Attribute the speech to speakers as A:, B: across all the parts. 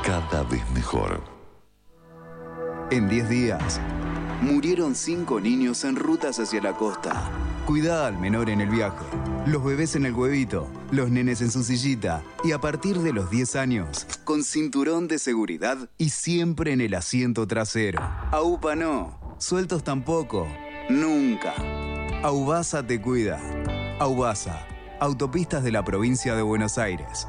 A: cada vez mejor.
B: En 10 días, murieron 5 niños en rutas hacia la costa. Cuidá al menor en el viaje, los bebés en el huevito, los nenes en su sillita y a partir de los 10 años, con cinturón de seguridad y siempre en el asiento trasero. AUPA no, sueltos tampoco, nunca. Aubasa te cuida. Aubasa, Autopistas de la Provincia de Buenos Aires.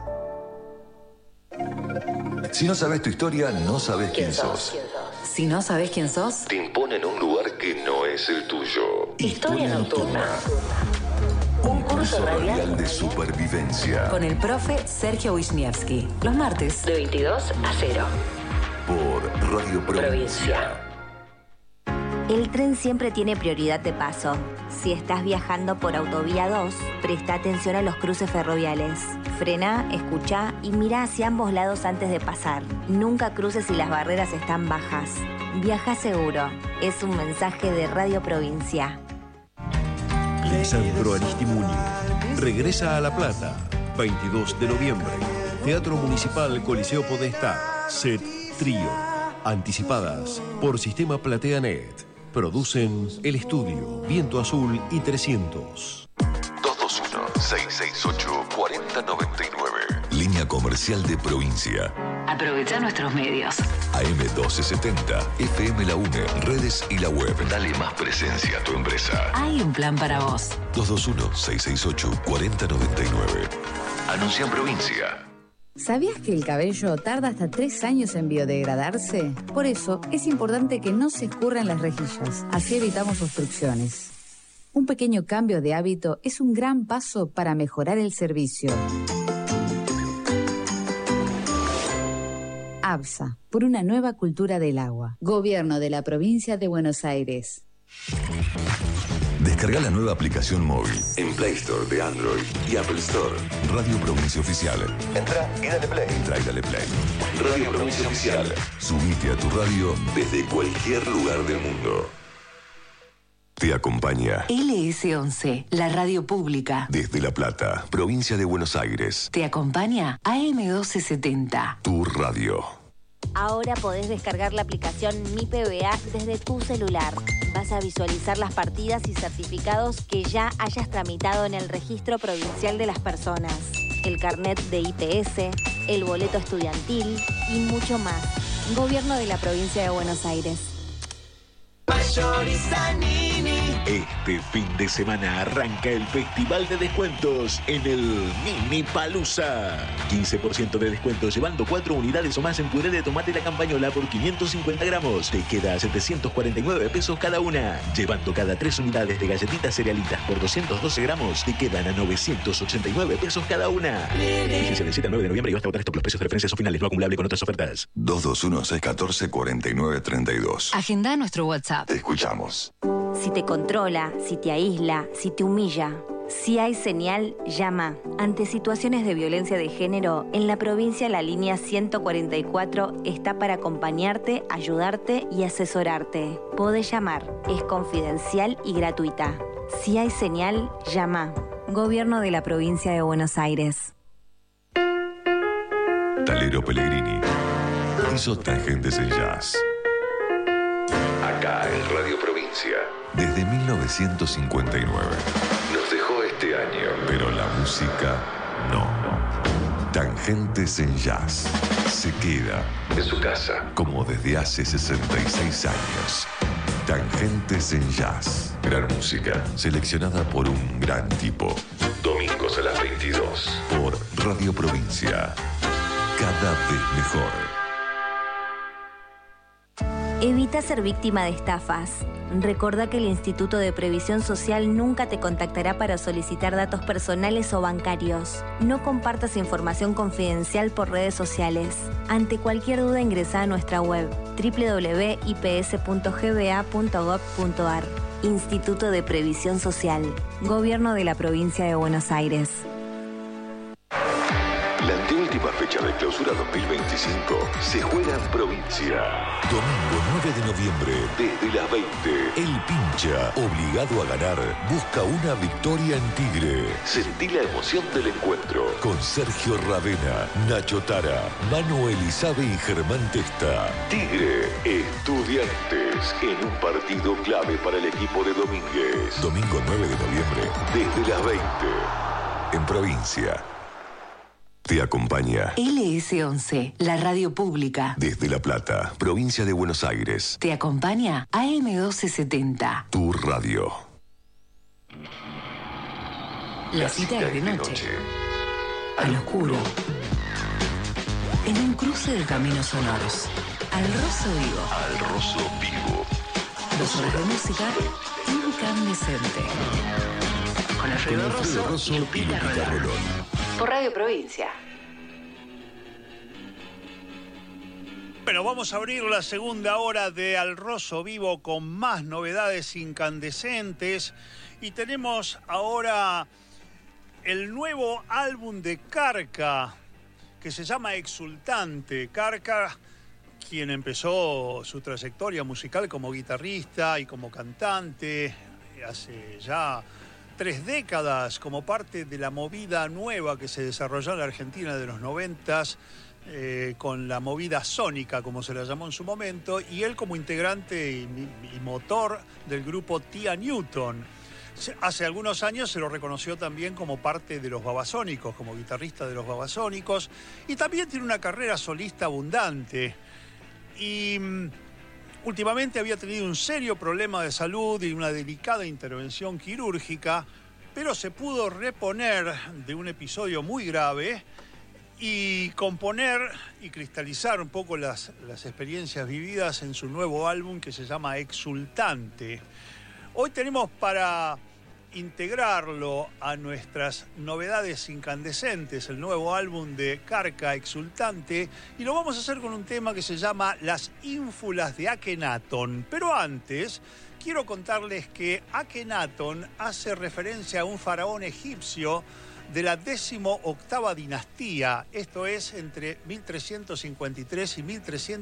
A: Si no sabes tu historia, no sabes quién sos.
C: Si no sabes quién sos,
A: Te imponen un lugar que no es el tuyo.
C: Historia Nocturna.
A: Un curso radial de supervivencia.
C: Con el profe Sergio Wisniewski. Los martes, de 22 a 0.
A: Por Radio Provincia.
D: El tren siempre tiene prioridad de paso. Si estás viajando por Autovía 2, presta atención a los cruces ferroviales. Frena, escucha y mira hacia ambos lados antes de pasar. Nunca cruces si las barreras están bajas. Viaja seguro. Es un mensaje de Radio Provincia.
E: Lisandro Aristimuño regresa a La Plata, 22 de noviembre. Teatro Municipal Coliseo Podestá. Set Trío. Anticipadas por Sistema PlateaNet. Producen El Estudio, Viento Azul y 300.
A: 221-668-4099. Línea comercial de Provincia.
C: Aprovecha nuestros medios.
A: AM1270, FM La UNE, redes y la web. Dale más presencia a tu empresa.
C: Hay un plan para vos.
A: 221-668-4099. Anuncia en Provincia.
F: ¿Sabías que el cabello tarda hasta 3 años en biodegradarse? Por eso es importante que no se escurran las rejillas, así evitamos obstrucciones. Un pequeño cambio de hábito es un gran paso para mejorar el servicio. ABSA, por una nueva cultura del agua. Gobierno de la Provincia de Buenos Aires.
A: Descarga la nueva aplicación móvil en Play Store de Android y Apple Store. Radio Provincia Oficial. Entra y dale play. Radio Provincia Oficial. Subite a tu radio desde cualquier lugar del mundo. Te acompaña
C: LS11, la radio pública.
A: desde La Plata, Provincia de Buenos Aires.
C: Te acompaña AM1270.
A: Tu radio.
D: Ahora podés descargar la aplicación Mi PBA desde tu celular. Vas a visualizar las partidas y certificados que ya hayas tramitado en el Registro Provincial de las Personas, el carnet de IPS, el boleto estudiantil y mucho más. Gobierno de la Provincia de Buenos Aires.
G: Este fin de semana arranca el Festival de Descuentos en el Mini Palusa. 15% de descuento llevando 4 unidades o más en puré de tomate La Campañola por 550 gramos. Te queda a 749 pesos cada una. Llevando cada 3 unidades de galletitas cerealitas por 212 gramos, te quedan a 989 pesos cada una. Vigencia del 7 al 9 de noviembre y basta votar stop. Los precios de referencia son finales, no acumulable con otras ofertas.
A: 221-614-4932.
C: Agenda nuestro WhatsApp.
A: Te escuchamos.
D: Si te controla, si te aísla, si te humilla, si hay señal, llama. Ante situaciones de violencia de género, en la provincia la línea 144 está para acompañarte, ayudarte y asesorarte. Podés llamar, es confidencial y gratuita. Si hay señal, llama. Gobierno de la Provincia de Buenos Aires.
A: Talero Pellegrini hizo Tangentes en Jazz. Acá en Radio Provincia. Desde 1959. Nos dejó este año, pero la música no. Tangentes en Jazz. Se queda en su casa, como desde hace 66 años. Tangentes en Jazz. Gran música, seleccionada por un gran tipo. Domingos a las 22. Por Radio Provincia. Cada vez mejor.
D: Evita ser víctima de estafas. Recordá que el Instituto de Previsión Social nunca te contactará para solicitar datos personales o bancarios. No compartas información confidencial por redes sociales. Ante cualquier duda ingresá a nuestra web www.ips.gba.gov.ar. Instituto de Previsión Social. Gobierno de la Provincia de Buenos Aires.
A: La antigua última fecha de clausura 2025 se juega en provincia. Domingo 9 de noviembre, desde las 20. El Pincha, obligado a ganar, busca una victoria en Tigre. Sentí la emoción del encuentro con Sergio Ravena, Nacho Tara, Manu Elizabe y Germán Testa. Tigre, Estudiantes, en un partido clave para el equipo de Domínguez. Domingo 9 de noviembre, desde las 20. En provincia. Te acompaña
C: LS11, la radio pública.
A: desde La Plata, provincia de Buenos Aires.
C: Te acompaña AM1270.
A: Tu radio.
C: La cita es de noche. Al oscuro. En un cruce de caminos sonoros. Al roso vivo.
A: Al Rosso Vivo.
C: 2 horas de música incandescente. Con Alfredo Rosso y Lupita Rolón. Por Radio Provincia.
H: Bueno, vamos a abrir la segunda hora de Al Rosso Vivo con más novedades incandescentes. Y tenemos ahora el nuevo álbum de Carca, que se llama Exultante. Carca, quien empezó su trayectoria musical como guitarrista y como cantante hace ya 3 décadas, como parte de la movida nueva que se desarrolló en la Argentina de los 90s, con la movida sónica, como se la llamó en su momento, y él como integrante y motor del grupo Tía Newton. Hace algunos años se lo reconoció también como parte de los Babasónicos, como guitarrista de los Babasónicos, y también tiene una carrera solista abundante. Y últimamente había tenido un serio problema de salud y una delicada intervención quirúrgica, pero se pudo reponer de un episodio muy grave y componer y cristalizar un poco las experiencias vividas en su nuevo álbum que se llama Exultante. Hoy tenemos para integrarlo a nuestras novedades incandescentes, el nuevo álbum de Carca, Exultante, y lo vamos a hacer con un tema que se llama Las ínfulas de Akenaton. Pero antes, quiero contarles que Akenaton hace referencia a un faraón egipcio de la 18ª dinastía, esto es entre 1353 y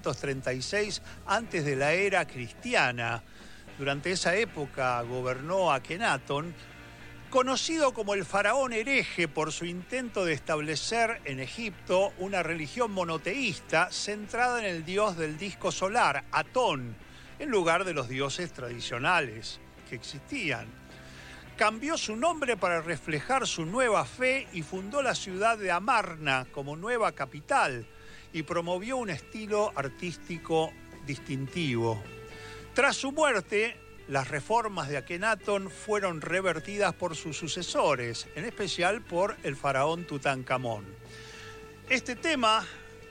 H: 1336 antes de la era cristiana. Durante esa época gobernó Akenaton, conocido como el faraón hereje por su intento de establecer en Egipto una religión monoteísta centrada en el dios del disco solar, Atón, en lugar de los dioses tradicionales que existían. Cambió su nombre para reflejar su nueva fe y fundó la ciudad de Amarna como nueva capital y promovió un estilo artístico distintivo. Tras su muerte, las reformas de Akenaton fueron revertidas por sus sucesores, en especial por el faraón Tutankamón. Este tema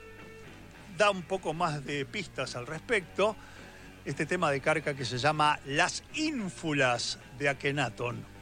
H: da un poco más de pistas al respecto, este tema de Carca que se llama Las ínfulas de Akenaton.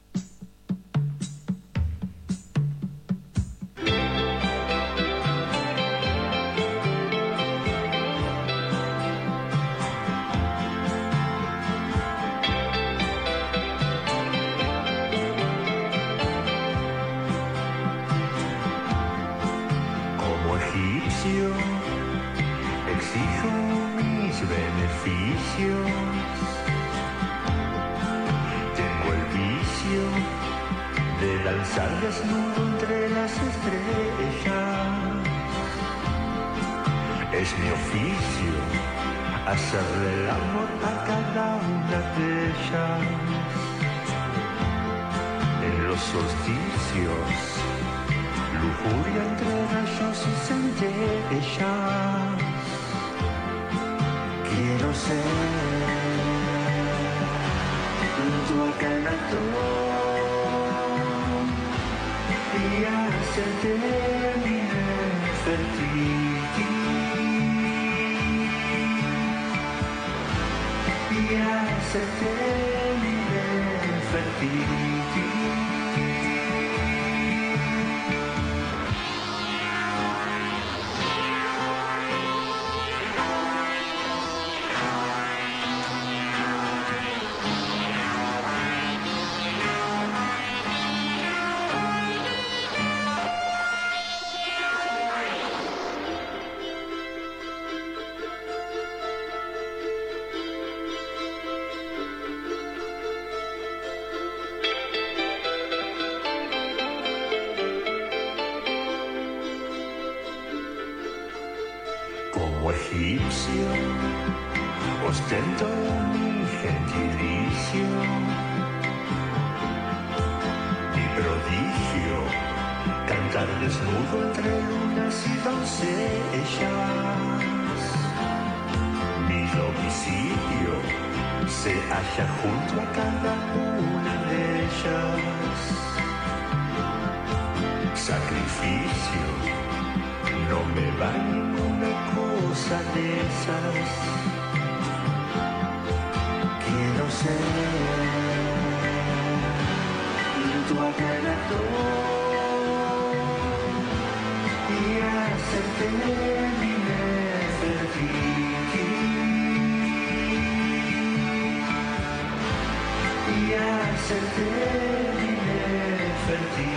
I: Exijo mis beneficios, tengo el vicio de danzar desnudo entre las estrellas. Es mi oficio hacerle el amor a cada una de ellas. En los solsticios, lujuria entre rayos y centellas. Quiero ser tu Akenaton y hacerte mi Nefertiti y hacerte mi Nefertiti. como egipcio, ostento mi gentilicio, mi prodigio, cantar desnudo entre lunas y doncellas. Mi domicilio se halla junto a cada una de ellas. Sacrificio, no me va ninguna cosa de esas. Quiero ser tu aclarador y hacerte mi Nefertiti y hacerte mi Nefertiti.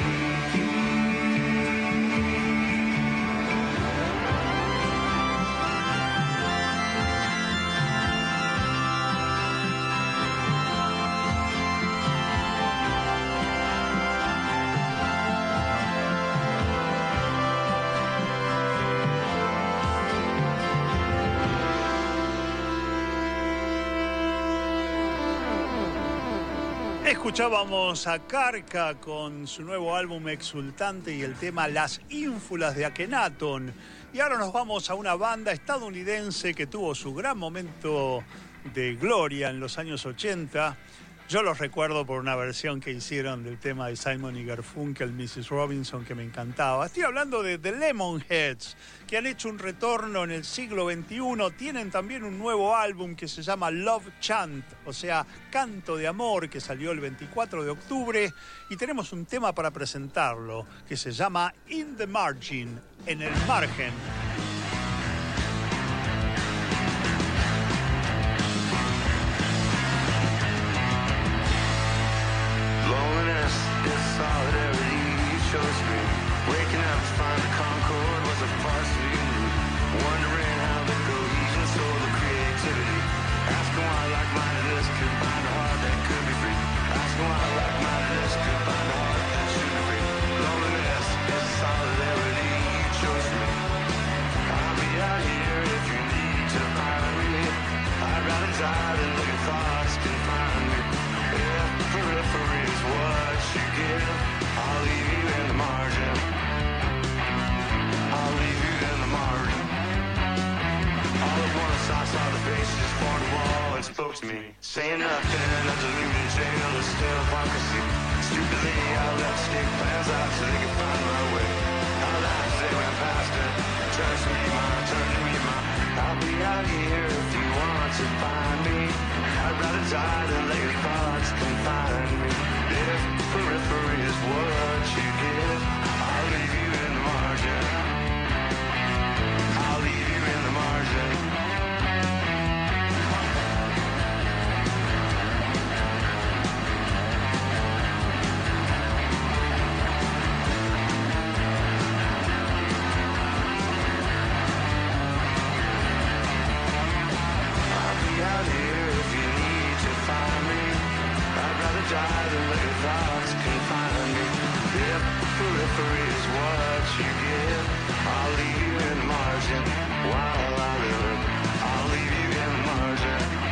H: Escuchábamos a Carca con su nuevo álbum Exultante y el tema Las ínfulas de Akenatón. Y ahora nos vamos a una banda estadounidense que tuvo su gran momento de gloria en los años 80. Yo los recuerdo por una versión que hicieron del tema de Simon y Garfunkel, Mrs. Robinson, que me encantaba. Estoy hablando de The Lemonheads, que han hecho un retorno en el siglo XXI. Tienen también un nuevo álbum que se llama Love Chant, o sea, Canto de Amor, que salió el 24 de octubre. Y tenemos un tema para presentarlo, que se llama In the Margin, en el margen.
J: Loneliness is solidarity, shows me. Waking up to find the concord was a farce we knew. Wondering how the cohesion stole the creativity. Asking why like-mindedness could find a heart that could be free. Asking why like-mindedness could find a heart that should be free. Loneliness is solidarity, shows me. I'll be out here if you need to find me. I'd rather die than look at thoughts can find me. If periphery is what you give, I'll leave you in the margin. I'll leave you in the margin. All at once I saw the faces formed a wall and spoke to me, saying nothing, a deluded jail of still hypocrisy. Stupidly I left stick plans out so they could find my way. Our lives they went past it, turn to me mine, turn to me mine. I'll be out here if you want to find me. I'd rather die than let your thoughts confine me. If periphery is what you give, I'll leave you in the margin. I'll leave you in the margin. I'll be out here if you need to find me. I'd rather die than let your thoughts confine me. If periphery is what you give, I'll leave you in the margin. While I live, I'll leave you in the margin.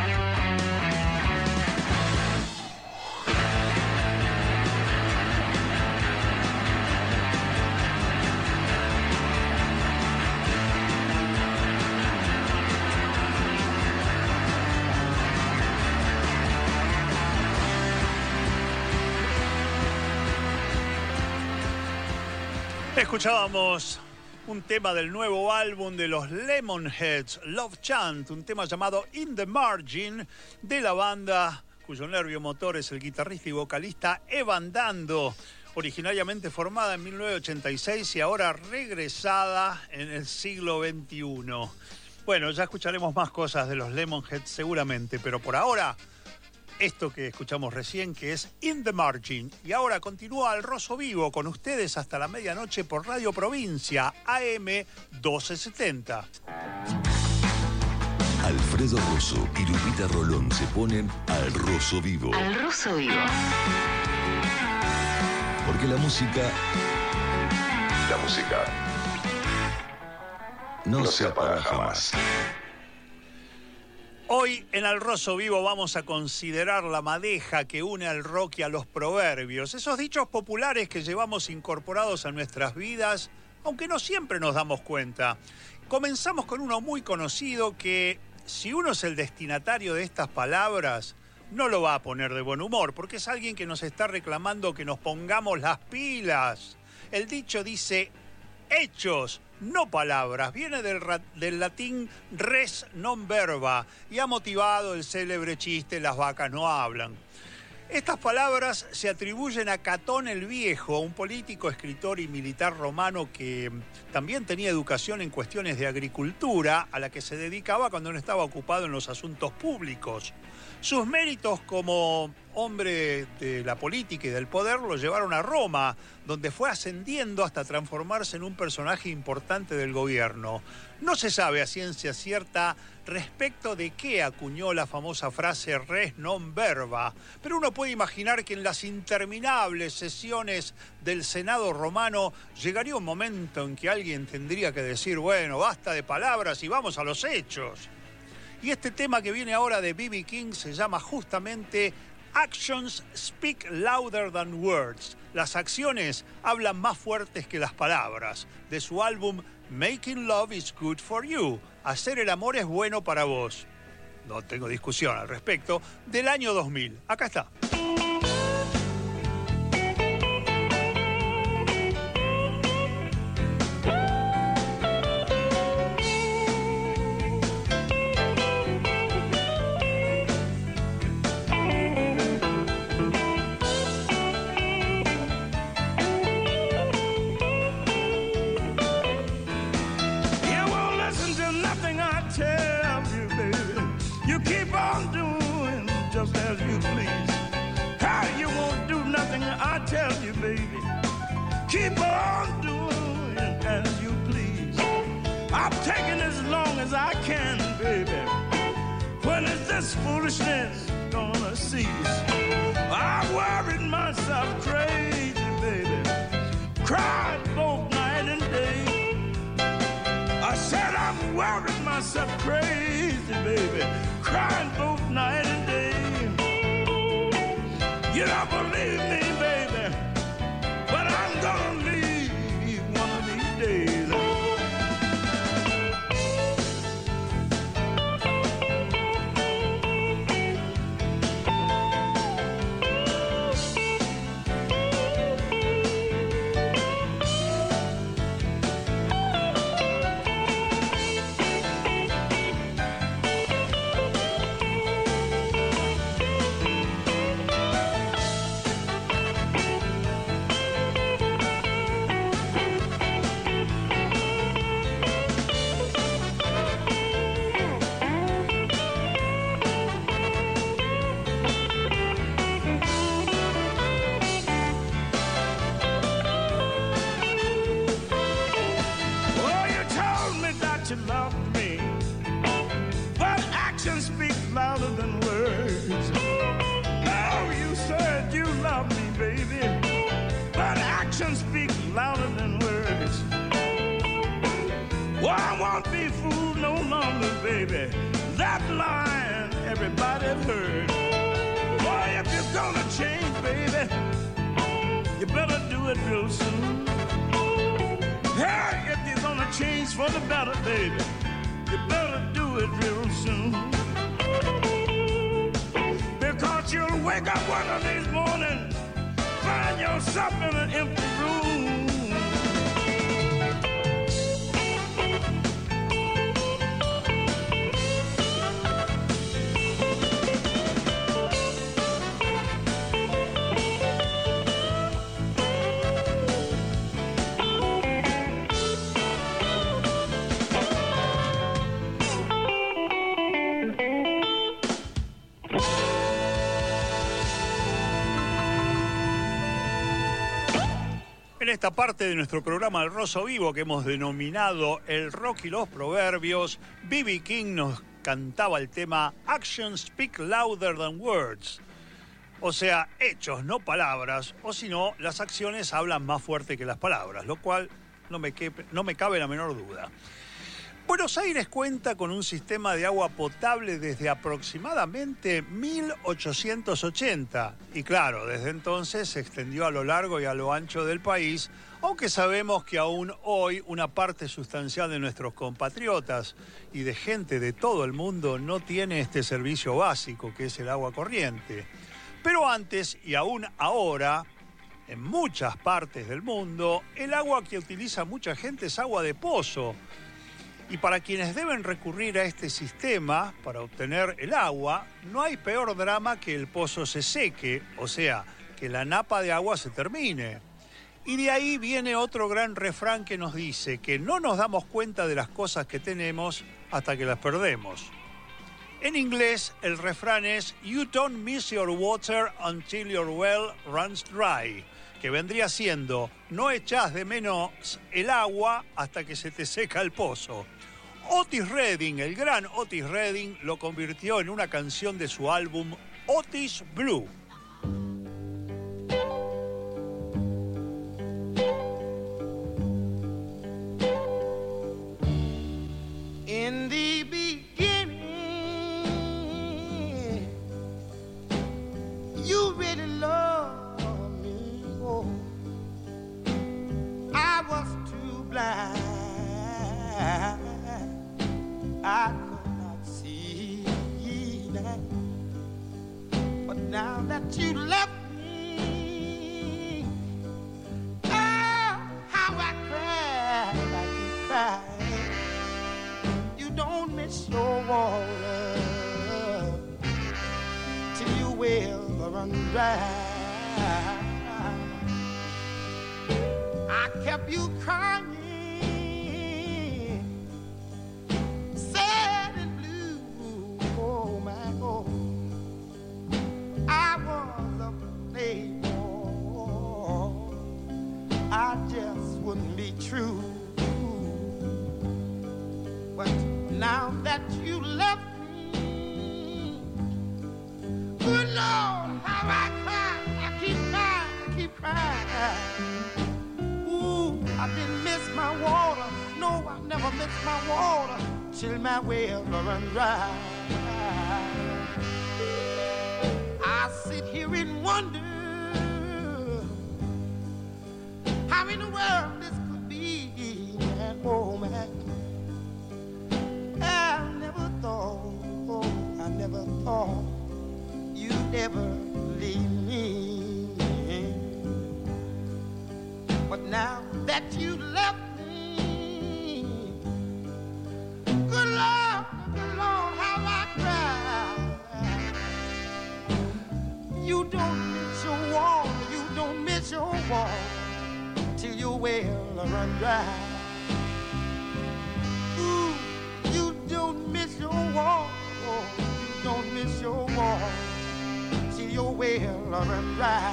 H: Escuchábamos un tema del nuevo álbum de los Lemonheads, Love Chant, un tema llamado In the Margin, de la banda cuyo nervio motor es el guitarrista y vocalista Evan Dando, originariamente formada en 1986 y ahora regresada en el siglo XXI. Bueno, ya escucharemos más cosas de los Lemonheads seguramente, pero por ahora, esto que escuchamos recién, que es In the Margin. Y ahora continúa Al Rosso Vivo con ustedes hasta la medianoche por Radio Provincia, AM 1270.
A: Alfredo Rosso y Lupita Rolón se ponen Al Rosso Vivo.
C: Al Rosso Vivo.
A: Porque la música no se apaga jamás.
H: Hoy en Al Rosso Vivo vamos a considerar la madeja que une al rock y a los proverbios, esos dichos populares que llevamos incorporados a nuestras vidas, aunque no siempre nos damos cuenta. Comenzamos con uno muy conocido que, si uno es el destinatario de estas palabras, no lo va a poner de buen humor, porque es alguien que nos está reclamando que nos pongamos las pilas. El dicho dice, hechos, no palabras. Viene del latín res non verba y ha motivado el célebre chiste las vacas no hablan. Estas palabras se atribuyen a Catón el Viejo, un político, escritor y militar romano que también tenía educación en cuestiones de agricultura, a la que se dedicaba cuando no estaba ocupado en los asuntos públicos. Sus méritos como hombre de la política y del poder lo llevaron a Roma, donde fue ascendiendo hasta transformarse en un personaje importante del gobierno. No se sabe a ciencia cierta respecto de qué acuñó la famosa frase res non verba, pero uno puede imaginar que en las interminables sesiones del Senado romano llegaría un momento en que alguien tendría que decir, bueno, basta de palabras y vamos a los hechos. Y este tema que viene ahora de B.B. King se llama justamente Actions Speak Louder Than Words. Las acciones hablan más fuertes que las palabras. De su álbum Making Love is Good for You. Hacer el amor es bueno para vos. No tengo discusión al respecto. Del año 2000. Acá está.
K: Keep on doing as you please. I'm taking as long as I can, baby. When is this foolishness gonna cease? I'm worried myself crazy, baby. Cried both night and day. I said I'm worried myself crazy, baby. Crying both night and day. You don't believe me, baby, but I'm gonna leave one of these days. En esta parte de nuestro programa El Rosso Vivo, que hemos denominado El Rock y los Proverbios, B.B. King nos cantaba el tema Actions Speak Louder Than Words. O sea, hechos, no palabras, o si no, las acciones hablan más fuerte que las palabras, lo cual no me cabe la menor duda.
H: Buenos Aires cuenta con un sistema de agua potable desde aproximadamente 1880 y claro, desde entonces se extendió a lo largo y a lo ancho del país, aunque sabemos que aún hoy una parte sustancial de nuestros compatriotas y de gente de todo el mundo no tiene este servicio básico que es el agua corriente. Pero antes y aún ahora, en muchas partes del mundo, el agua que utiliza mucha gente es agua de pozo. Y para quienes deben recurrir a este sistema para obtener el agua, no hay peor drama que el pozo se seque, o sea, que la napa de agua se termine. Y de ahí viene otro gran refrán que nos dice que no nos damos cuenta de las cosas que tenemos hasta que las perdemos. En inglés, el refrán es "You don't miss your water until your well runs dry", que vendría siendo "no echás de menos el agua hasta que se te seca el pozo". Otis Redding, el gran Otis Redding, lo convirtió en una canción de su álbum Otis Blue.
K: In the beginning, you really loved me. Oh, I was too blind. I could not see that. But now that you left me, oh, how I cried, I keep crying. You don't miss your water till your well run dry. I kept you crying, sad and blue. Oh my God, I was a playboy. I just wouldn't be true. But now that you left me, good Lord, how I cry, I keep crying, I keep crying. Ooh, I didn't miss my water, no, I never missed my water, till my well run dry. I sit here and wonder how in the world this could be, and oh man, I never thought you'd ever leave me. But now that you left me, good Lord, how I cry. You don't miss your water, you don't miss your water till your well run dry. Ooh, you don't miss your water, you don't miss your water till your well run dry.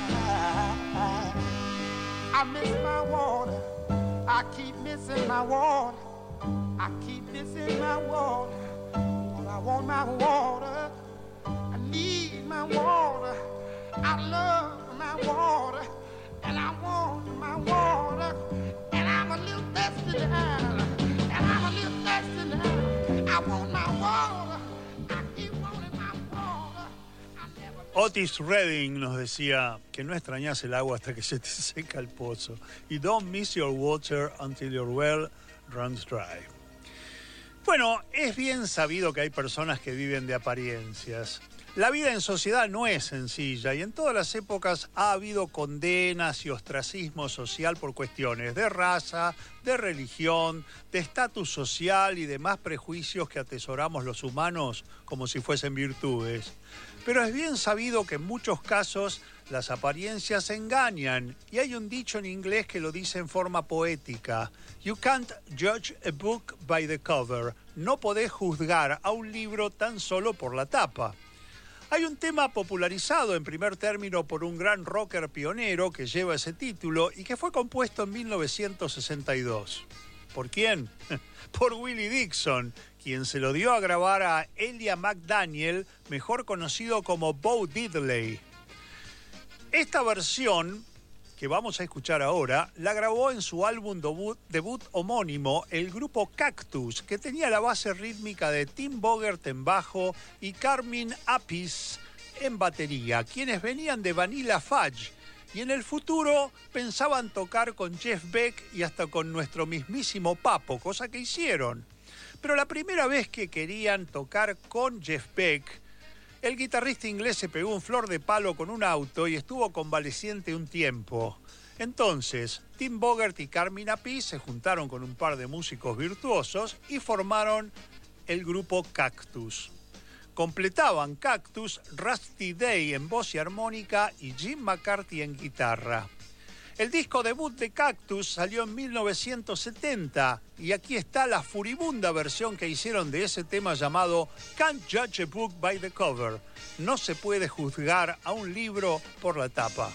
K: I miss my water, I keep missing my water, I keep missing my water. But I want my water, I need my water, I love my water, and I want my water, and I'm a little thirsty now, and I'm a little thirsty now. I want my water, I keep wanting my water.
H: Otis Redding nos decía que no extrañas el agua hasta que se te seca el pozo. Y don't miss your water until your well runs dry. Bueno, es bien sabido que hay personas que viven de apariencias. La vida en sociedad no es sencilla y en todas las épocas ha habido condenas y ostracismo social por cuestiones de raza, de religión, de estatus social y demás prejuicios que atesoramos los humanos como si fuesen virtudes. Pero es bien sabido que en muchos casos las apariencias engañan y hay un dicho en inglés que lo dice en forma poética. You can't judge a book by the cover. No podés juzgar a un libro tan solo por la tapa. Hay un tema popularizado en primer término por un gran rocker pionero que lleva ese título y que fue compuesto en 1962. ¿Por quién? Por Willie Dixon, quien se lo dio a grabar a Elia McDaniel, mejor conocido como Bo Diddley. Esta versión que vamos a escuchar ahora, la grabó en su álbum debut homónimo, el grupo Cactus, que tenía la base rítmica de Tim Bogert en bajo y Carmine Appice en batería, quienes venían de Vanilla Fudge, y en el futuro pensaban tocar con Jeff Beck y hasta con nuestro mismísimo Papo, cosa que hicieron. Pero la primera vez que querían tocar con Jeff Beck, el guitarrista inglés se pegó un flor de palo con un auto y estuvo convaleciente un tiempo. Entonces, Tim Bogert y Carmine Appice se juntaron con un par de músicos virtuosos y formaron el grupo Cactus. Completaban Cactus Rusty Day en voz y armónica y Jim McCarthy en guitarra. El disco debut de Cactus salió en 1970 y aquí está la furibunda versión que hicieron de ese tema llamado Can't Judge a Book by the Cover. No se puede juzgar a un libro por la tapa.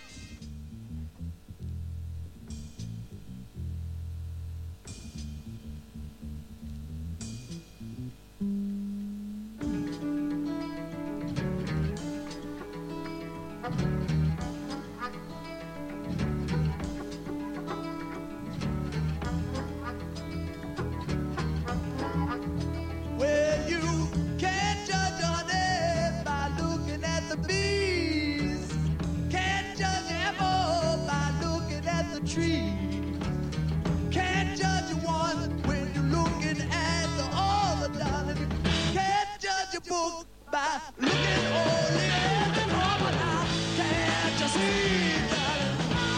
L: Well, you can't judge a honey by looking at the bees. Can't judge an apple by looking at the tree. Can't judge one when you're looking at the other, darling. Can't judge a book by looking only at the cover. Now, can't you see, darling?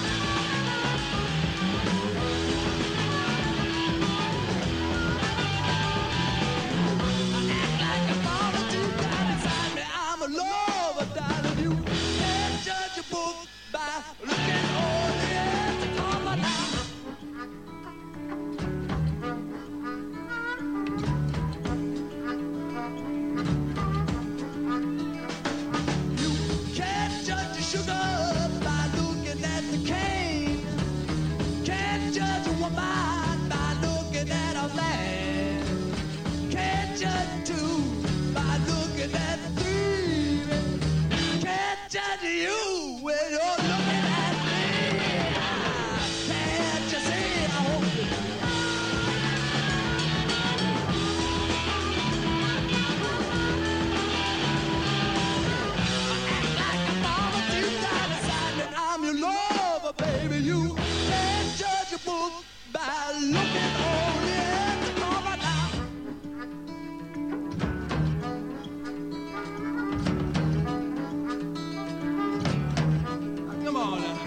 L: I'm a lover, darling. You can't judge a book by looking only at the cover now. You can't judge the sugar by looking at the cane. Can't judge a woman by looking at a man. Can't judge two by looking at three. Can't judge you when you're looking at me. Can't you see? I hope you act like a mama deep down inside me. I'm your lover, baby. You can't judge a book by looking only at the cover now. Come on now.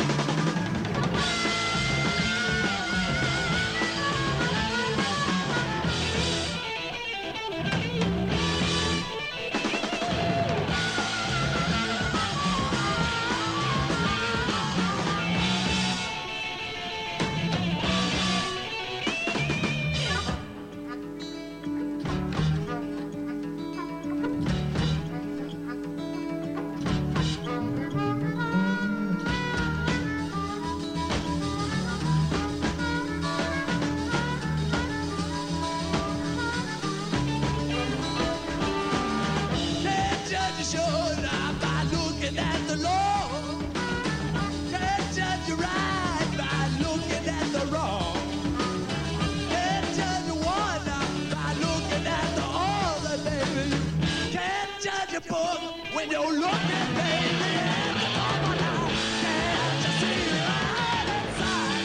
L: Can't judge a shoulder by looking at the Lord. Can't judge you right by looking at the wrong. Can't judge one by looking at the other, baby. Can't judge a book when you're looking, baby, at the cover now. Can't you see right inside?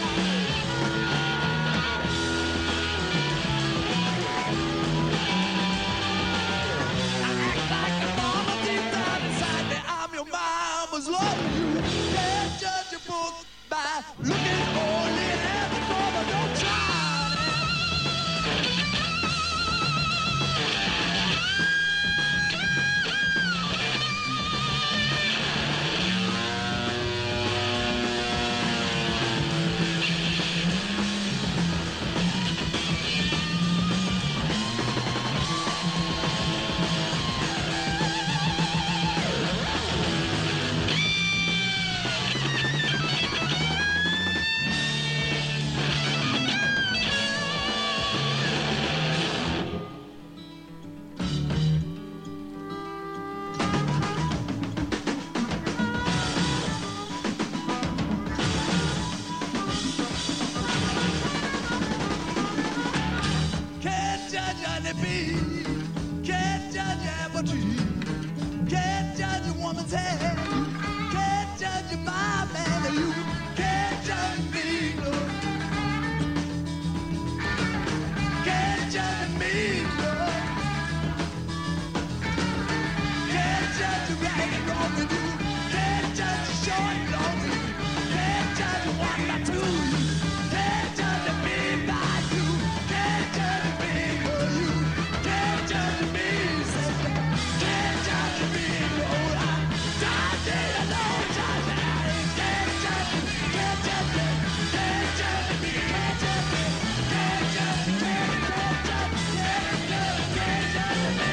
L: I'm your mama's love. You can't judge a book by looking only at the cover. Don't try. your dream. Can't judge a woman's head. Can't judge a by man. You can't judge me. No. Can't judge me. No. Can't judge a right and wrong with you. Can't judge a short and long with you. Can't judge a one by two. Can't judge me by you. Can't judge me for you. Can't judge me. Can't judge me. No, I did a long time. Can't judge me. Can't judge me. Can't judge me. Can't judge me. Can't judge me. Can't judge me. Can't judge me.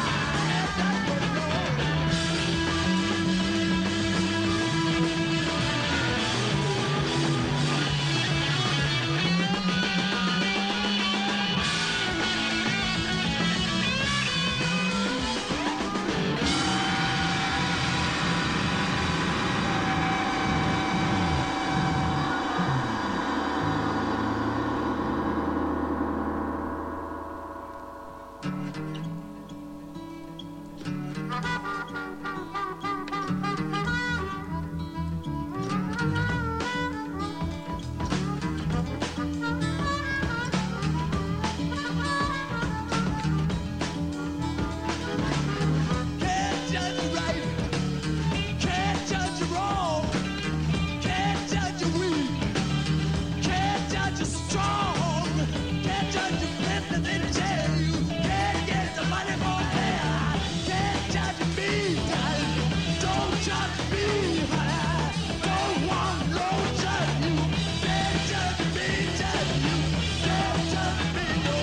L: Can't judge you right, can't judge you wrong, can't judge you weak, can't judge you strong, can't judge you better than jail. You can't get the money for hair, can't judge me, don't judge me, don't want no judge you, can't judge me, judge you, can't judge me, no.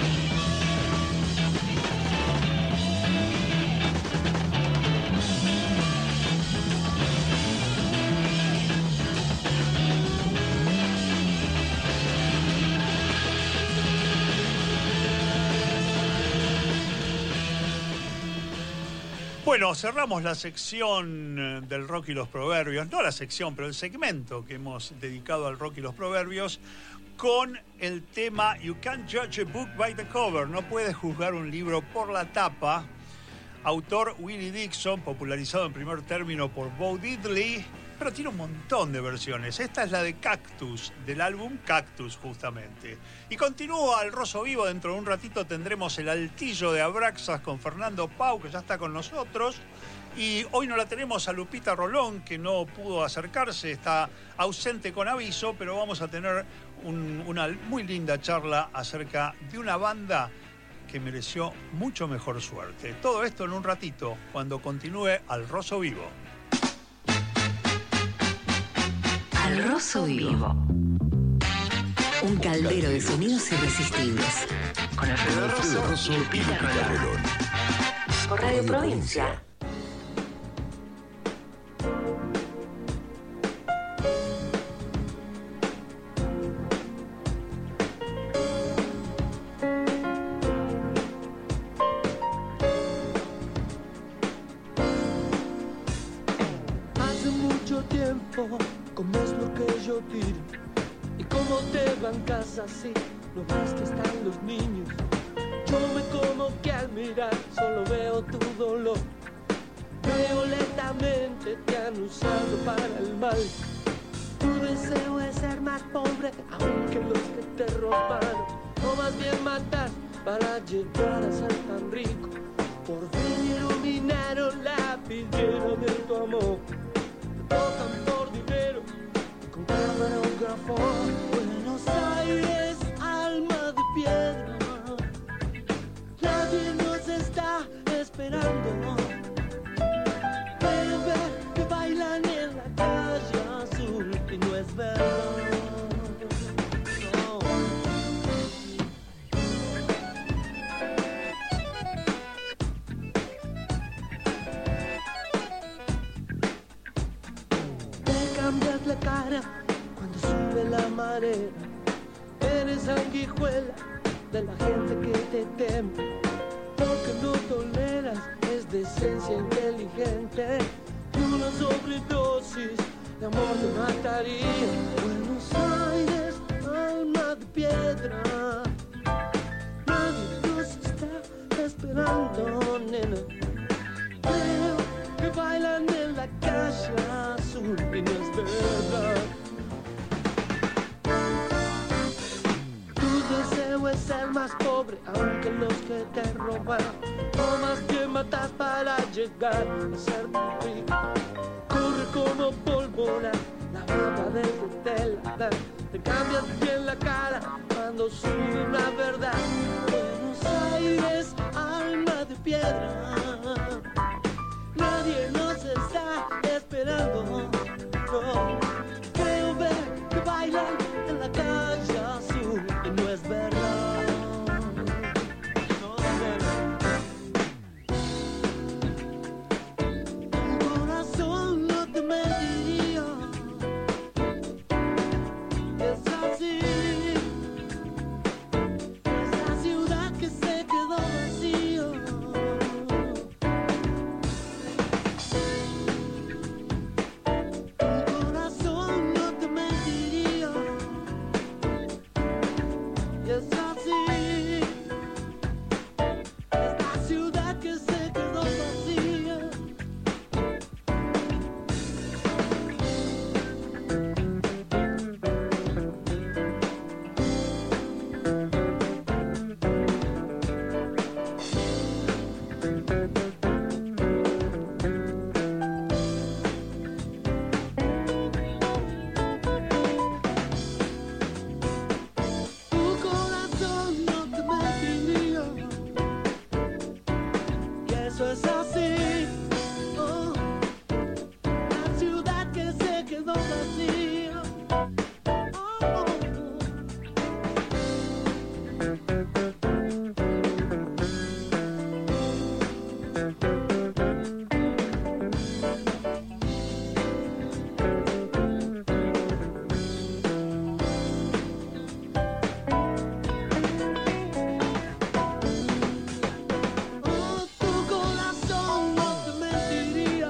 H: Bueno, cerramos la sección del rock y los proverbios, no la sección, pero el segmento que hemos dedicado al rock y los proverbios, con el tema You Can't Judge a Book by the Cover, no puedes juzgar un libro por la tapa. Autor Willie Dixon, popularizado en primer término por Bo Diddley, pero tiene un montón de versiones. Esta es la de Cactus, del álbum Cactus, justamente. Y continúa el Rosso Vivo. Dentro de un ratito tendremos el altillo de Abraxas con Fernando Pau, que ya está con nosotros. Y hoy no la tenemos a Lupita Rolón, que no pudo acercarse, está ausente con aviso, pero vamos a tener una muy linda charla acerca de una banda que mereció mucho mejor suerte. Todo esto en un ratito, cuando continúe Al Rosso Vivo.
C: Al Rosso Vivo. Un caldero de sonidos irresistibles. Con Alfredo Rosso y Lupita Rolón. Por Radio Provincia.
M: Hace mucho tiempo comes lo que yo tiro. Y como te bancas así, no ves que están los niños. Yo me como que al mirar solo veo tu dolor. Veo lentamente te han usado para el mal. Tu deseo es ser más pobre, aunque los que te robaron, o más bien matar para llegar a ser tan rico. Por fin iluminaron la vidriera de tu amor. Tocan por dinero, con camarógrafo. Buenos Aires, alma de piedra. Nadie nos está esperando. Bebé, que bailan en la calle azul y no es verdad. No. Te cambias la cara cuando sube la marea. Eres sanguijuela de la gente que te teme. Porque no toleras es decencia inteligente. Y una sobredosis de amor te mataría. Buenos Aires, alma de piedra. Nadie nos está esperando, nena. calle azul y no es verdad. Tu deseo es ser más pobre, aunque los que te roban, o más que matas para llegar a ser rico. Corre como pólvora, la baba desde te la dan. Te cambias bien la cara cuando sube una verdad. Buenos Aires, alma de piedra. Nadie nos está esperando. No, creo ver que bailan en la calle azul y no es verdad. No es verdad. Tu corazón no te mentiría. Es así. Esa ciudad que se quedó vacía. Tu corazón no te mentiría. Es así. Esta ciudad que se quedó vacía. Tu corazón no te mentiría. Y eso es así. Oh, la ciudad que se quedó vacía. Oh. Oh, tu corazón no te mentiría.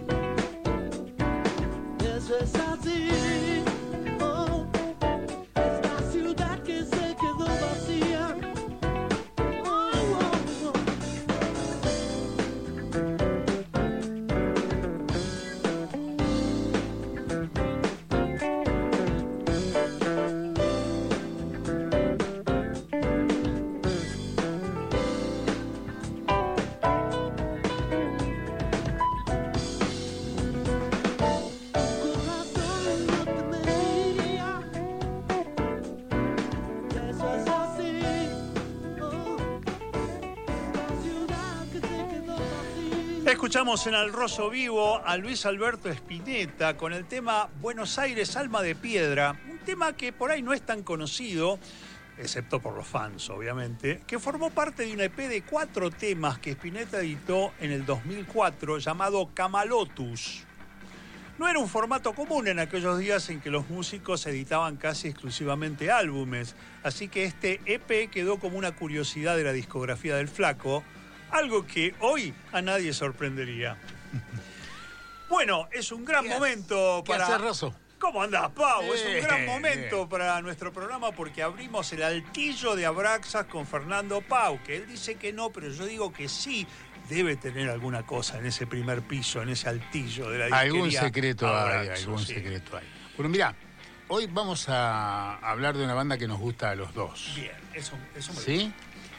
M: Eso es así. Oh, esta ciudad que se quedó vacía. Oh, oh, oh. Corazón no te mentiría. Eso es así. Oh, la ciudad que se quedó vacía.
H: Escuchamos en Al Rosso Vivo a Luis Alberto Spinetta con el tema Buenos Aires, alma de piedra. Un tema que por ahí no es tan conocido, excepto por los fans, obviamente, que formó parte de un EP de 4 temas que Spinetta editó en el 2004 llamado Camalotus. No era un formato común en aquellos días en que los músicos editaban casi exclusivamente álbumes, así que este EP quedó como una curiosidad de la discografía del Flaco, algo que hoy a nadie sorprendería. Bueno, es un gran momento
N: ¿Qué
H: para...
N: haces, Rosso?
H: ¿Cómo andás, Pau? Es un gran momento para nuestro programa porque abrimos el altillo de Abraxas con Fernando Pau, que él dice que no, pero yo digo que sí. Debe tener alguna cosa en ese primer piso, en ese altillo de la disquería.
N: Algún secreto hay,
H: Abraxas,
N: algún
H: sí.
N: secreto hay. Bueno, mirá, hoy vamos a hablar de una banda que nos gusta a los dos.
H: Bien, eso me
N: ¿Sí?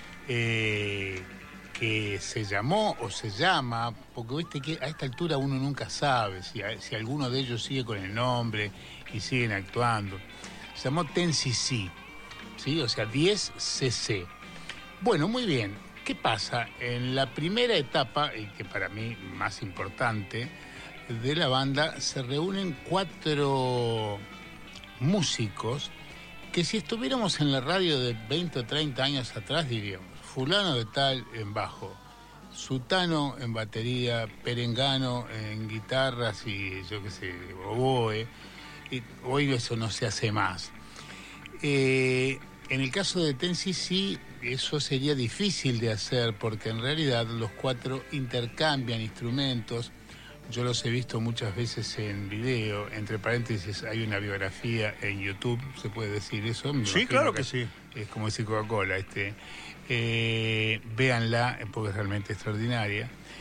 N: Que se llamó o se llama, porque viste que a esta altura uno nunca sabe si alguno de ellos sigue con el nombre y siguen actuando. Se llamó 10cc, ¿sí? O sea, 10cc. Bueno, muy bien. ¿Qué pasa? En la primera etapa, y que para mí más importante, de la banda, se reúnen 4 músicos que si estuviéramos en la radio de 20 o 30 años atrás diríamos, fulano de tal en bajo, sutano en batería, perengano en guitarras y yo qué sé, oboe. Y hoy eso no se hace más. En el caso de 10cc, eso sería difícil de hacer porque en realidad los 4 intercambian instrumentos. Yo los he visto muchas veces en video. Entre paréntesis, hay una biografía en YouTube, ¿se puede decir eso?
H: Sí, claro que sí.
N: Es como decir Coca-Cola. Véanla porque es realmente extraordinaria.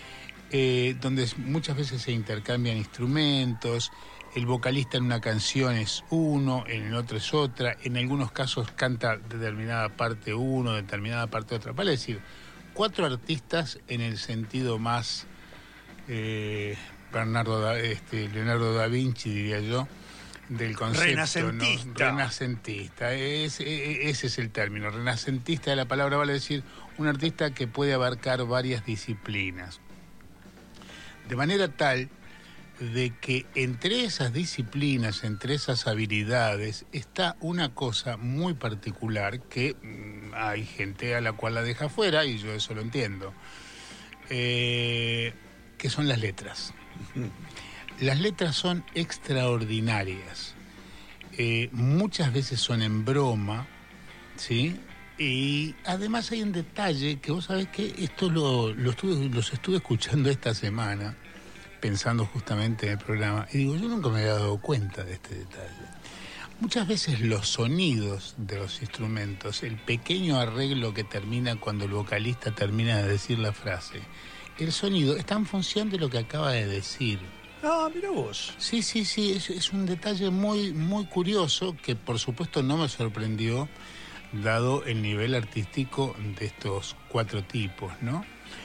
N: donde muchas veces se intercambian instrumentos, el vocalista en una canción es uno, en el otro es otra, en algunos casos canta determinada parte uno, determinada parte otra. Vale decir, 4 artistas en el sentido más Leonardo da Vinci, diría yo, del concepto.
H: Renacentista.
N: ¿No? Renacentista, ese es el término. Renacentista de la palabra vale decir un artista que puede abarcar varias disciplinas. De manera tal de que entre esas disciplinas, entre esas habilidades, está una cosa muy particular que hay gente a la cual la deja fuera, y yo eso lo entiendo, que son las letras. Las letras son extraordinarias. Muchas veces son en broma, ¿sí? Y además hay un detalle que vos sabés que esto los estuve escuchando esta semana, pensando justamente en el programa, y digo, yo nunca me había dado cuenta de este detalle. Muchas veces los sonidos de los instrumentos, el pequeño arreglo que termina cuando el vocalista termina de decir la frase, el sonido está en función de lo que acaba de decir.
H: Ah, mira vos.
N: Sí, es un detalle muy, muy curioso que por supuesto no me sorprendió, dado el nivel artístico de estos 4 tipos, ¿no?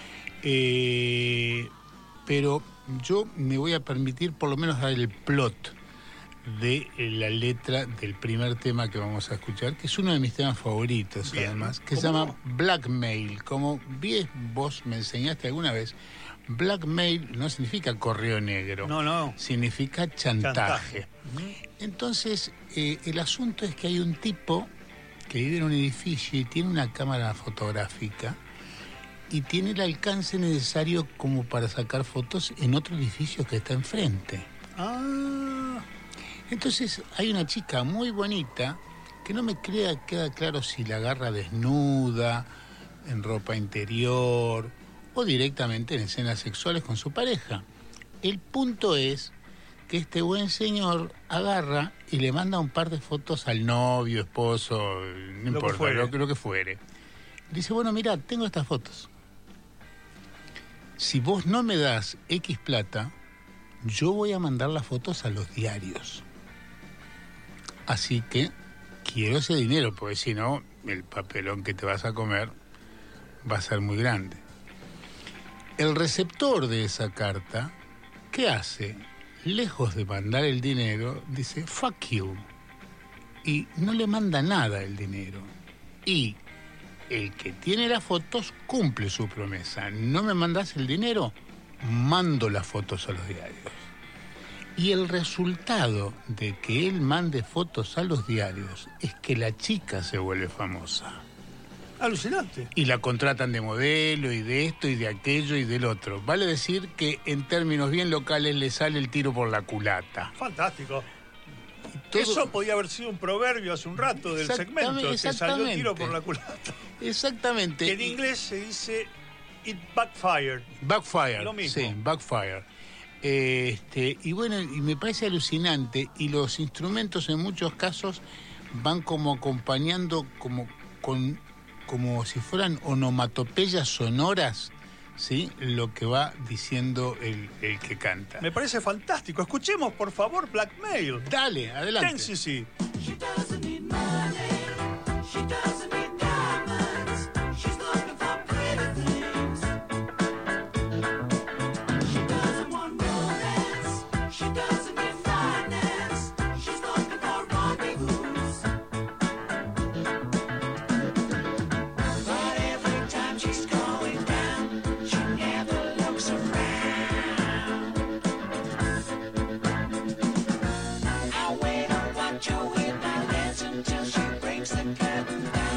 N: Pero yo me voy a permitir por lo menos dar el plot de la letra del primer tema que vamos a escuchar, que es uno de mis temas favoritos. Bien. Además, que se llama Blackmail. Como bien vos me enseñaste alguna vez, blackmail no significa correo negro.
H: No.
N: Significa chantaje. Entonces, el asunto es que hay un tipo que vive en un edificio y tiene una cámara fotográfica y tiene el alcance necesario como para sacar fotos en otro edificio que está enfrente. Entonces hay una chica muy bonita que no me queda claro si la agarra desnuda, en ropa interior o directamente en escenas sexuales con su pareja. El punto es que este buen señor agarra y le manda un par de fotos al novio, esposo, no importa, lo que fuere. Dice, bueno, mira, tengo estas fotos. Si vos no me das X plata, yo voy a mandar las fotos a los diarios. Así que quiero ese dinero, porque si no, el papelón que te vas a comer va a ser muy grande. El receptor de esa carta, ¿qué hace? Lejos de mandar el dinero, dice, fuck you. Y no le manda nada el dinero. Y el que tiene las fotos cumple su promesa. ¿No me mandás el dinero? Mando las fotos a los diarios. Y el resultado de que él mande fotos a los diarios es que la chica se vuelve famosa.
H: Alucinante.
N: Y la contratan de modelo y de esto y de aquello y del otro. Vale decir que en términos bien locales le sale el tiro por la culata.
H: Fantástico. Eso podía haber sido un proverbio hace un rato del segmento. Te salió el tiro por la culata.
N: Exactamente.
H: Que en inglés se dice it backfired.
N: Backfired.
H: Lo mismo.
N: Sí, backfired. Y bueno, y me parece alucinante, y los instrumentos en muchos casos van como acompañando como si fueran onomatopeyas sonoras, ¿sí? Lo que va diciendo el que canta.
H: Me parece fantástico. Escuchemos, por favor, Blackmail.
N: Dale, adelante.
H: Ten CC.
L: Till she breaks the curtain down.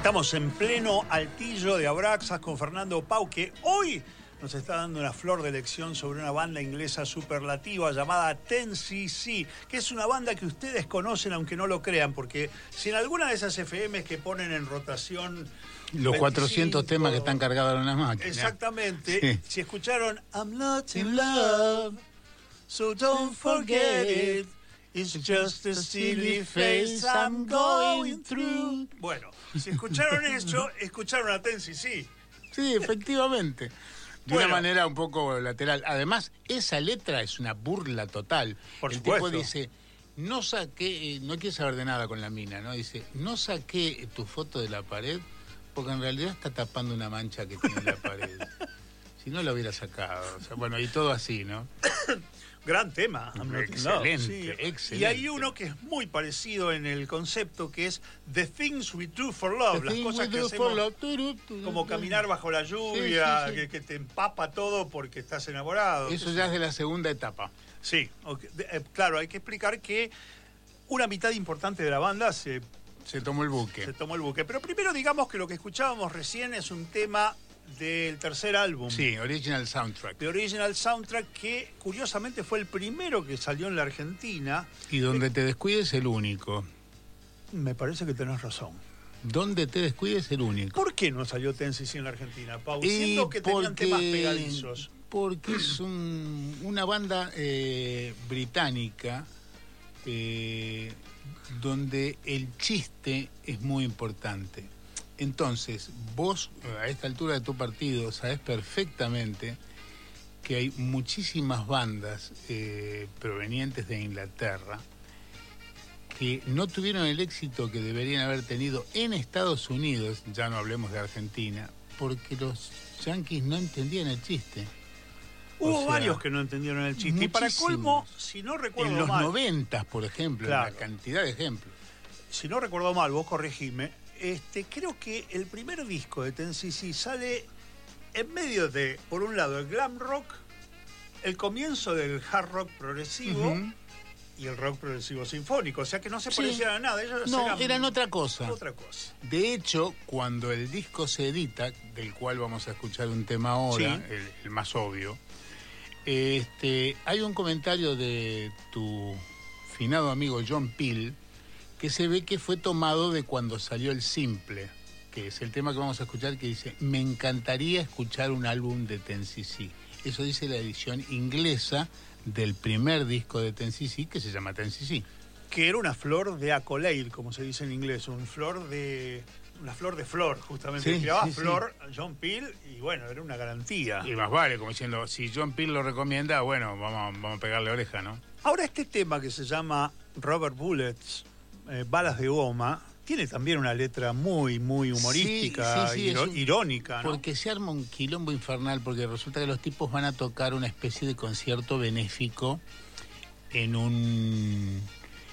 H: Estamos en pleno altillo de Abraxas con Fernando Pau, que hoy nos está dando una flor de lección sobre una banda inglesa superlativa llamada 10cc, que es una banda que ustedes conocen aunque no lo crean, porque si en alguna de esas FMs que ponen en rotación
N: los 400 temas que están cargados en una máquina.
H: Exactamente.
N: Sí.
H: Si escucharon I'm not in love, so don't forget it. It's just a silly face I'm going through. Bueno, si escucharon eso, escucharon a 10cc.
N: Sí, efectivamente. De
H: Bueno.
N: una manera un poco lateral. Además, esa letra es una burla total.
H: Por
N: el
H: supuesto.
N: tipo dice, no saqué, no quiere saber de nada con la mina, ¿no? Dice, no saqué tu foto de la pared porque en realidad está tapando una mancha que tiene en la pared. Si no la hubiera sacado. O sea, bueno, y todo así, ¿no?
H: Gran tema. I'm not in love.
N: Excelente, excelente.
H: Y hay uno que es muy parecido en el concepto, que es The Things We Do for Love. Las cosas que hacemos, como caminar bajo la lluvia,
N: Sí, sí, sí.
H: Que te empapa todo porque estás enamorado.
N: Eso ya es de la segunda etapa.
H: Sí, claro, hay que explicar que una mitad importante de la banda se
N: tomó el buque.
H: Se tomó el buque. Pero primero digamos que lo que escuchábamos recién es un tema del tercer álbum.
N: Sí, Original Soundtrack.
H: The Original Soundtrack, que curiosamente fue el primero que salió en la Argentina.
N: Y Donde te descuides, el único.
H: Me parece que tenés razón.
N: Donde te descuides, el único.
H: ¿Por qué no salió 10cc en la Argentina, Pau? Siendo que tenían temas pegadizos.
N: Porque es una banda británica donde el chiste es muy importante. Entonces, vos, a esta altura de tu partido, sabés perfectamente que hay muchísimas bandas provenientes de Inglaterra que no tuvieron el éxito que deberían haber tenido en Estados Unidos, ya no hablemos de Argentina, porque los yanquis no entendían el chiste.
H: Hubo varios que no entendieron el chiste. Y para colmo, si no recuerdo
N: mal... En
H: mal...
N: los 90, por ejemplo,
H: claro,
N: una cantidad de ejemplos.
H: Si no recuerdo mal, vos corregime, creo que el primer disco de 10cc sale en medio de, por un lado, el glam rock, el comienzo del hard rock progresivo y el rock progresivo sinfónico. O sea que no se parecían a nada. Ellos
N: eran otra cosa.
H: Otra cosa.
N: De hecho, cuando el disco se edita, del cual vamos a escuchar un tema ahora,
H: Sí.
N: el más obvio, hay un comentario de tu finado amigo John Peel que se ve que fue tomado de cuando salió el simple, que es el tema que vamos a escuchar, que dice: me encantaría escuchar un álbum de 10cc. Eso dice la edición inglesa del primer disco de 10cc, que se llama 10cc.
H: Que era una flor de accolade, como se dice en inglés, una flor de flor, justamente.
N: Sí,
H: Tiraba
N: sí,
H: flor John Peel y bueno, era una garantía.
N: Y más vale, como diciendo, si John Peel lo recomienda, bueno, vamos a pegarle oreja, ¿no?
H: Ahora, este tema que se llama Rubber Bullets, balas de goma, tiene también una letra muy, muy humorística, irónica, ¿no?
N: Porque se arma un quilombo infernal, porque resulta que los tipos van a tocar una especie de concierto benéfico en un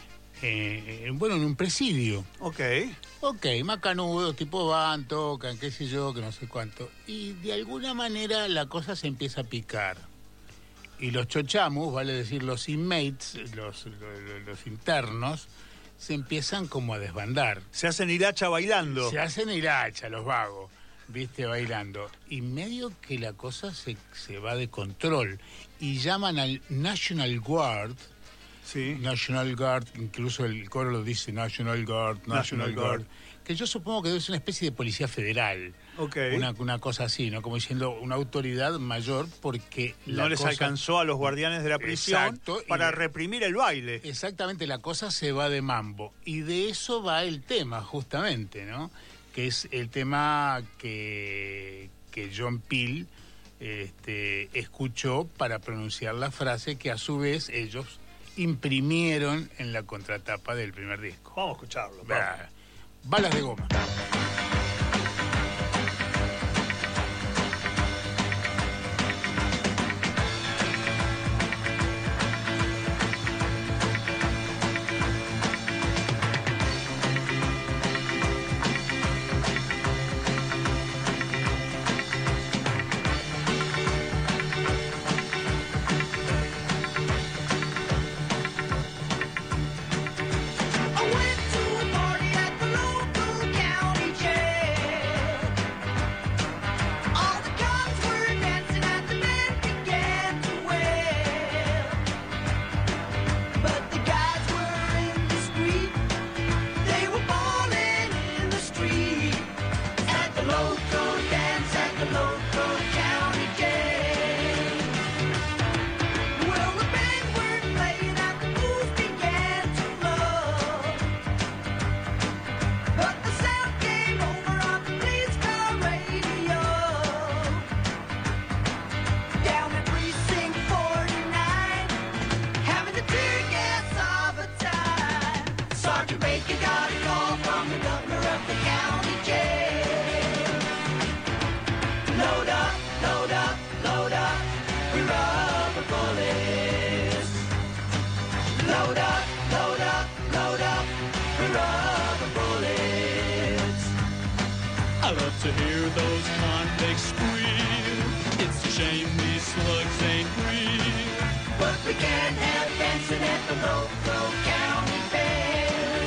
N: presidio.
H: Ok,
N: macanudos, tipo van, tocan, qué sé yo, que no sé cuánto. Y de alguna manera la cosa se empieza a picar. Y los chochamus, vale decir los inmates, los internos, se empiezan como a desbandar.
H: Se hacen hilacha bailando.
N: Se hacen hilacha, los vagos, viste, bailando. Y medio que la cosa se va de control. Y llaman al National Guard.
H: Sí.
N: National Guard, incluso el coro lo dice, National Guard, National Guard. Que yo supongo que debe ser una especie de policía federal.
H: Okay.
N: Una cosa así, ¿no? Como diciendo una autoridad mayor, porque
H: no les alcanzó a los guardianes de la prisión.
N: Exacto,
H: para reprimir el baile.
N: Exactamente, la cosa se va de mambo. Y de eso va el tema, justamente, ¿no? Que es el tema que John Peel escuchó para pronunciar la frase que a su vez ellos imprimieron en la contratapa del primer disco.
H: Vamos a escucharlo.
N: Balas de goma.
L: I went to a party at the local county jail.
O: slugs ain't green.
L: But we can't have dancing at the local county fair.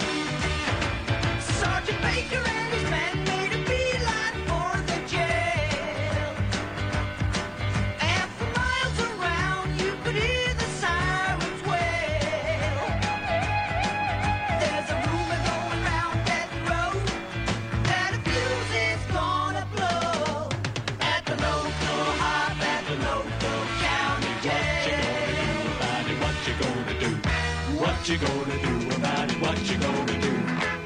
L: Sergeant Baker and his men made a beeline for the jail. And for miles around you could hear the sirens wail. There's a rumor going round that road that a fuse is gonna blow at the local hop, at the local county jail.
O: What you gonna do? What you gonna do about it? What you gonna do?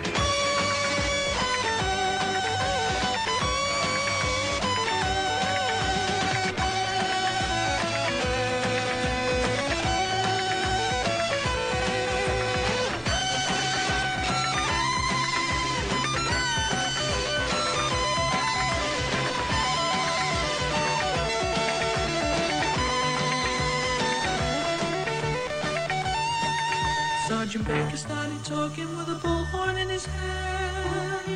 L: Sergeant Baker started talking with a bullhorn in his hand.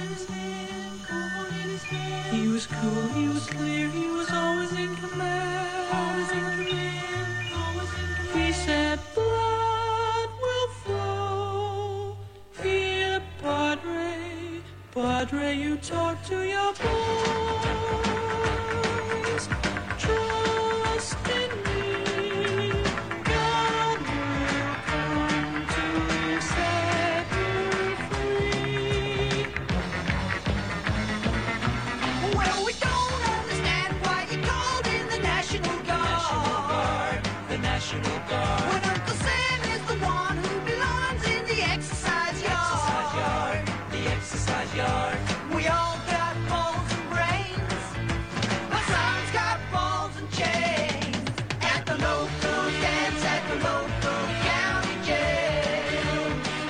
L: He was cool, he was clear, he was always in command. Always in command, always in command. He said, blood will flow. Here, Padre, Padre, you talk to your boys. Trust in me. God will come to set you free. Well, we don't understand why you called in the National Guard. The National Guard. When Uncle Sam is the one who belongs in the exercise yard. The exercise yard. We all got balls and brains. My son's got balls and chains. At the local dance, at the local county jail.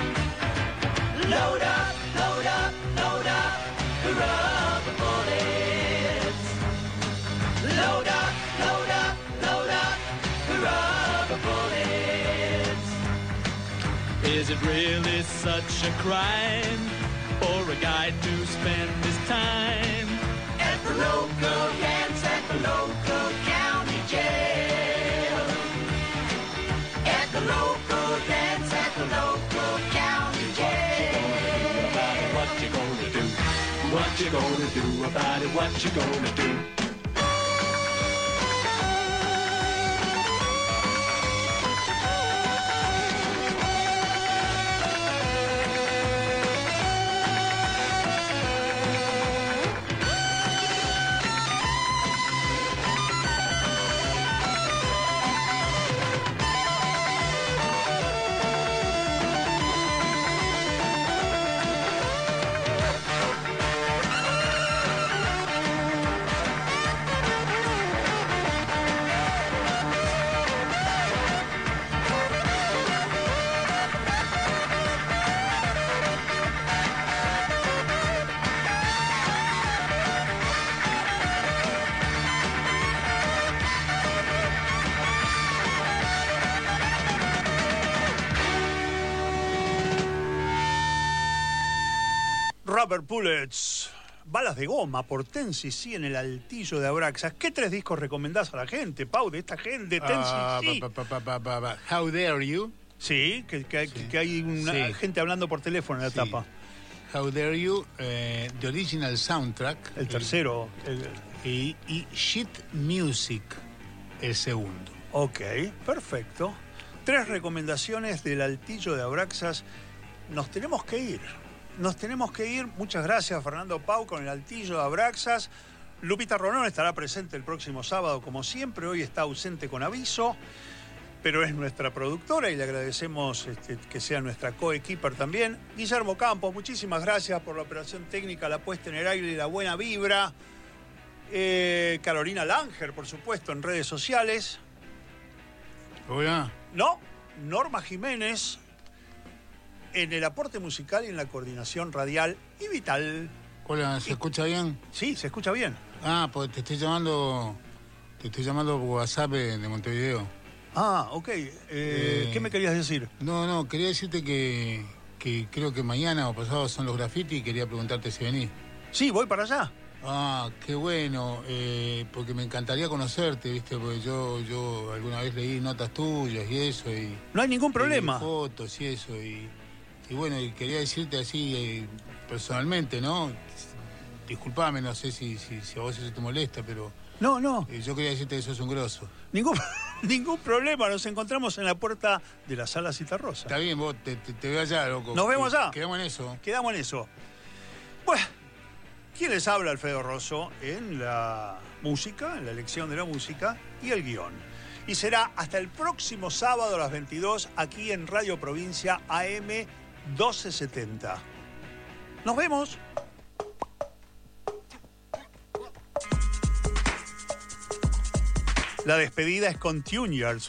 L: Load up, load up, load up the rubber bullets. Load up, load up, load up the rubber bullets.
O: Is it really such a crime for a guy to spend his time
L: At the local dance, at the local county jail. At the local dance, at the local county jail.
O: What you gonna do? What you gonna do about it? What you gonna do?
H: Rubber Bullets, balas de goma por Ten CC en el Altillo de Abraxas. ¿Qué 3 discos recomendás a la gente, Pau, de esta gente? Ten CC.
N: How Dare You.
H: Sí, que hay una gente hablando por teléfono en la tapa.
N: How Dare You, The Original Soundtrack.
H: El tercero.
N: Y Shit Music, el segundo.
H: Ok, perfecto. 3 recomendaciones del Altillo de Abraxas. Nos tenemos que ir. Muchas gracias, Fernando Pau, con el Altillo de Abraxas. Lupita Ronón estará presente el próximo sábado, como siempre. Hoy está ausente con aviso, pero es nuestra productora y le agradecemos que sea nuestra coequiper también. Guillermo Campos, muchísimas gracias por la operación técnica, la puesta en el aire y la buena vibra. Carolina Langer, por supuesto, en redes sociales.
N: Hola.
H: No, Norma Jiménez en el aporte musical y en la coordinación radial y vital.
N: Hola, ¿se escucha bien?
H: Sí, se escucha bien.
N: Ah, pues te estoy llamando por WhatsApp de Montevideo.
H: Ah, ok. ¿Qué me querías decir?
N: No, quería decirte que creo que mañana o pasado son los graffiti y quería preguntarte si venís.
H: Sí, voy para allá.
N: Ah, qué bueno, porque me encantaría conocerte, ¿viste? Porque yo alguna vez leí notas tuyas y eso, y...
H: No hay ningún problema.
N: Y fotos y eso, y bueno, y quería decirte así, personalmente, ¿no? Disculpame, no sé si a vos eso te molesta, pero...
H: No.
N: Yo quería decirte que sos un grosso.
H: Ningún problema, nos encontramos en la puerta de la Sala Citarrosa.
N: Está bien, vos te veo allá, loco.
H: Nos vemos allá.
N: Quedamos en eso.
H: Quedamos en eso. Bueno, ¿quién les habla? Alfredo Rosso en la música, en la elección de la música y el guión. Y será hasta el próximo sábado a las 22 aquí en Radio Provincia AM 1270. Nos vemos. La despedida es con Tune Yards.